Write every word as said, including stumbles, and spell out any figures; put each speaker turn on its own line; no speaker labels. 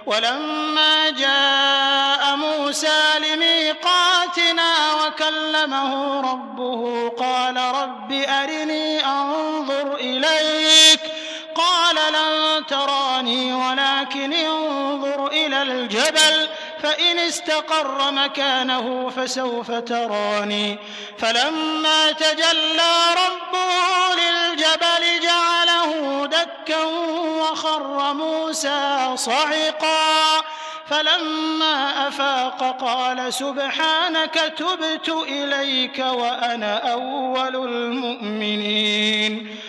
وَلَمَّا جَاءَ مُوسَىٰ لِمِيقَاتِنَا وَكَلَّمَهُ رَبُّهُ قَالَ رَبِّ أَرِنِي أَنظُرْ إِلَيْكَ ۚ قَالَ لَن تَرَانِي وَلَٰكِنِ انظُرْ إِلَى الْجَبَلِ فَإِنِ اسْتَقَرَّ مَكَانَهُ فَسَوْفَ تَرَانِي ۚ فَلَمَّا تَجَلَّىٰ رَبُّهُ لِلْجَبَلِ جَعَلَهُ دَكًّا وَخَرَّ مُوسَىٰ صَعِقًا ۚ فَلَمَّا أَفَاقَ قَالَ سُبْحَانَكَ تُبْتُ إِلَيْكَ وَأَنَا أَوَّلُ الْمُؤْمِنِينَ